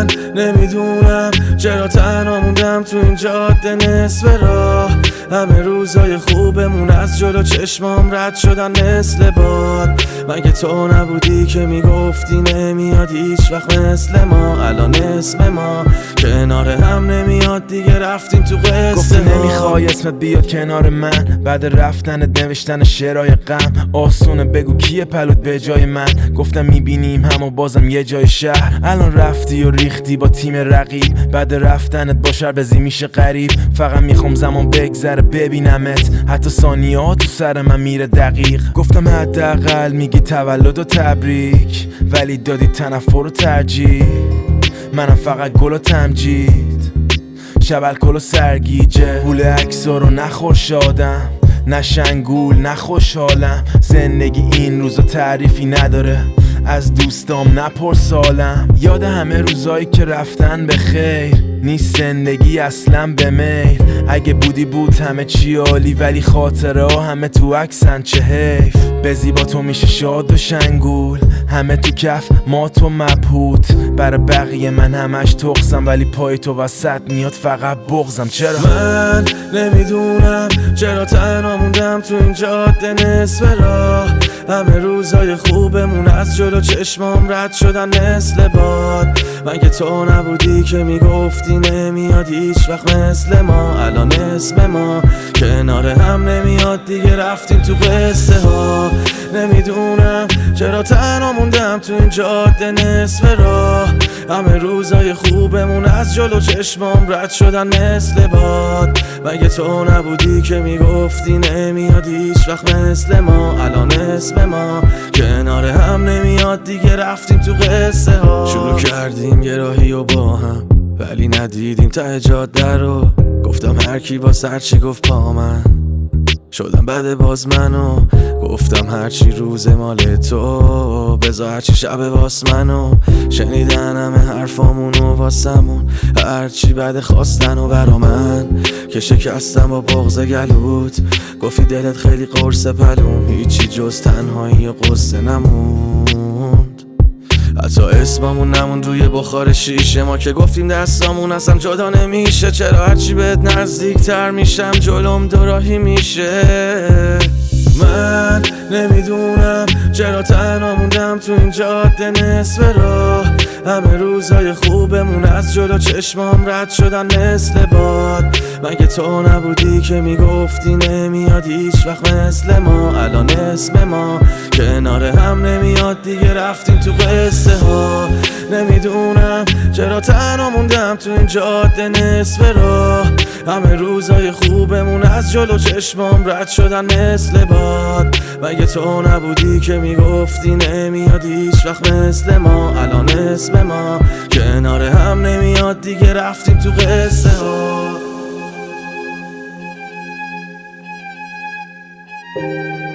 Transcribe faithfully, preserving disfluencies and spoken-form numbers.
من نمیدونم چرا تنها موندم تو این جاده نصف راه. همه روزای خوبمون از جلو چشمام رد شدن مثل باد. مگه تو نبودی که میگفتی نمیاد هیچ وقت مثل ما؟ الان اسم ما کنار هم نمیاد دیگه، رفتیم تو قصه. گفتی نمیخوای اسمت بیاد کنار من، بعد رفتنت نوشتن شعرهای غم. آسونه بگو کیه پلوت به جای من؟ گفتم میبینیم هم و بازم یه جای شهر. الان رفتی و ریختی با تیم رقیب، بعد رفتنت با شربزی میشه غریب. فقط میخوام زمان بگذره ببینمت، حتی ثانیه ها تو سر من میره دقیق. گفتم حداقل میگی تولد و تبریک، ولی دادی تنفر و ترجیح. منم فقط گل و تمجید، شب الکل و سرگیجه. گول عکسا رو نخور شادم، نه شنگول نه خوشحالم. زندگی این روزا تعریفی نداره، از دوستام نپرسالم. یاد همه روزایی که رفتن به خیر، نیست زندگی اصلا به میل. اگه بودی بود همه چی عالی، ولی خاطره ها همه تو عکسن، چه حیف. به زیبا تو میشه شاد و شنگول، همه تو کف ما تو مبهوت. برای بقیه من همش تخصم، ولی پای تو وسط میاد فقط بغزم. چرا من نمیدونم چرا تنها موندم تو این جاده نصف راه. همه روزای خوبمون از جلو چشمام رد شدن مثل باد. مگه تو نبودی که میگفتی نمیاد هیچ وقت مثل ما؟ الان اسم ما کنار هم نمیاد دیگه، رفتیم تو قصه ها. نمیدونم چرا تنها موندم تو این جاده نصف راه. همه روزای خوبمون از جلو چشمام رد شدن مثل باد. مگه تو نبودی که میگفتی نمیاد هیچ وقت مثل ما؟ الان اسم ما کنار هم نمیاد دیگه، رفتیم تو قصه ها. شروع کردیم یه راهی و با هم، ولی ندیدیم ته جاده رو. گفتم هر کی با سر چی گفت پا من، شدم بعد باز منو. گفتم هرچی روز مال تو، بذار هرچی شب واس منو. شنیدن همه حرفامونو واسمون، هرچی بعد خواستن و برا من که شکستم با بغض گلوت. گفتی دلت خیلی قرص پلوم، هیچی جز تنهایی و قصه نموند. حتی اسممون نموند روی بخار شیشه ما که گفتیم دستامون اصلا جدا نمیشه. چرا هرچی بهت نزدیک تر میشم جلوم دوراهی میشه؟ من نمیدونم چرا تنها موندم تو این جاده نصف راه. همه روزای خوبمون از جلو چشمام رد شدن مثل باد. مگه تو نبودی که میگفتی نمیاد هیچ وقت مثل ما؟ الان اسم ما کنار هم نمیاد دیگه، رفتیم تو قصه ها. نمیدونم چرا تنها موندم تو این جاده نصف راه. همه روزای خوبمون از جلو چشمام رد شدن مثل باد. مگه تو نبودی که میگفتی نمیاد هیچ وقت مثل ما؟ الان اسم ما کنار هم نمیاد دیگه، رفتیم تو قصه ها.